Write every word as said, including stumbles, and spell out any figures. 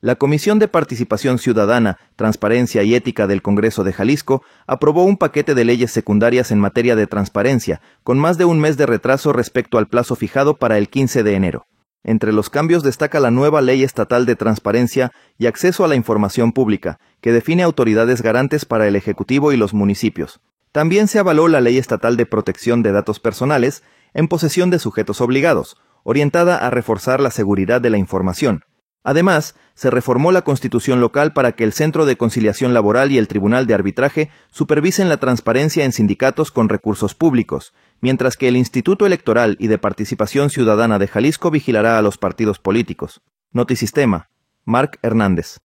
La Comisión de Participación Ciudadana, Transparencia y Ética del Congreso de Jalisco aprobó un paquete de leyes secundarias en materia de transparencia, con más de un mes de retraso respecto al plazo fijado para el quince de enero. Entre los cambios destaca la nueva Ley Estatal de Transparencia y Acceso a la Información Pública, que define autoridades garantes para el Ejecutivo y los municipios. También se avaló la Ley Estatal de Protección de Datos Personales en posesión de sujetos obligados, orientada a reforzar la seguridad de la información. Además, se reformó la Constitución local para que el Centro de Conciliación Laboral y el Tribunal de Arbitraje supervisen la transparencia en sindicatos con recursos públicos, mientras que el Instituto Electoral y de Participación Ciudadana de Jalisco vigilará a los partidos políticos. Notisistema. Marc Hernández.